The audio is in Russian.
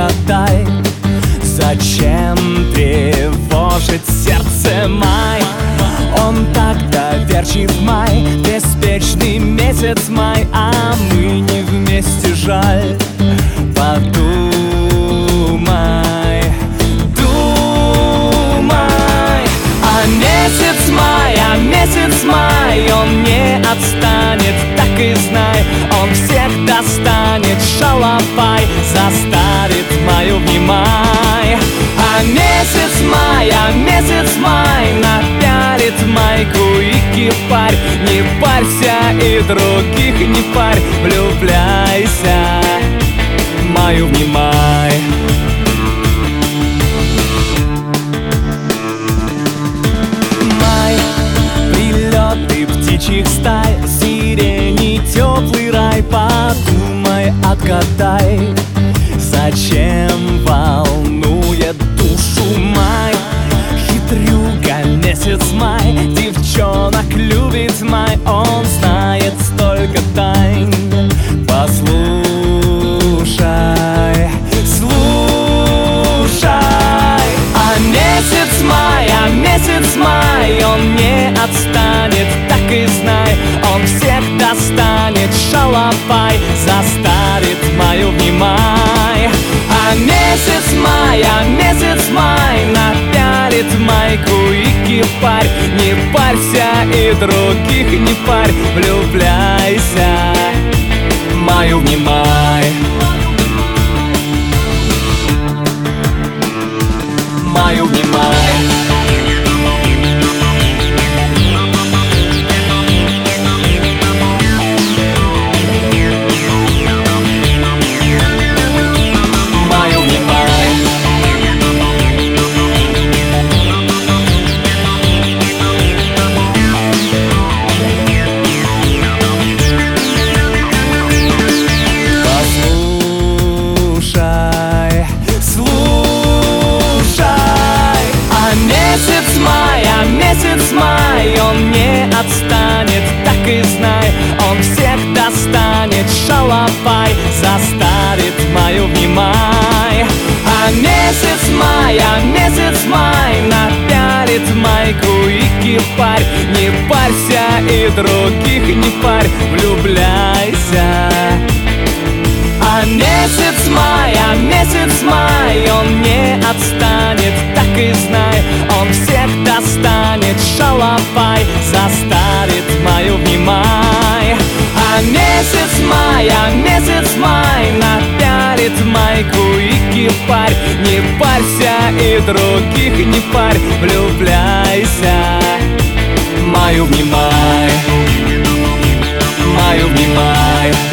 откатай. Зачем тревожить сердце май? Он так доверчив, май, беспечный месяц май, а мы не вместе, жаль. Подумай, думай. А месяц май, он не отстанет, так и знай. Он всех достанет, шалопай, заставит маю внимай. А месяц май напялит майку и кипарь. Не парься и других не парь, влюбляйся, маю внимай. Май, прилеты птичьих стай, сирени, теплый рай. Подумай, отгадай, зачем волнует душу май? Хитрюга месяц май, девчонок любит май. Он знает столько тайн. Послушай, слушай. А месяц май, он не отстанет, так и знай. Он всех достанет, шалопай, заставит мою внимай. А месяц май напялит майку и кипарь. Не парься и других не парь, влюбляйся, маю внимай. Маю внимай. Месяц май, он не отстанет, так и знай. Он всех достанет, шалопай, заставит мою внимай. А месяц май напялит майку и кипарь. Не парься и других не парь, влюбляйся. А месяц май, он не отстанет, так и знай. Он всех достанет, шалопай, заставит мою внимай. А месяц май напялит майку и кипарь. Не парься и других не парь, влюбляйся, маю внимай. Маю внимай.